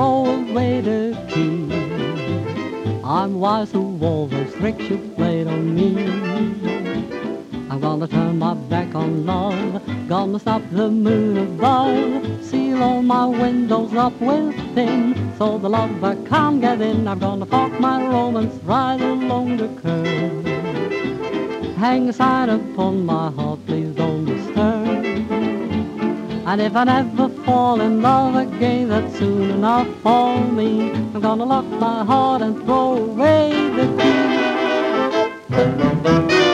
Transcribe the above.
throw away the key. I'm wise to all those tricks you played on me. I'm gonna turn my back on love, gonna stop the moon above, seal all my windows up with tin, so the lover can't get in. I'm gonna park my romance right along the curb. Hang a sign upon my heart, please don't disturb. And if I never fall in love again, that's soon enough for me. I'm gonna lock my heart and throw away the key.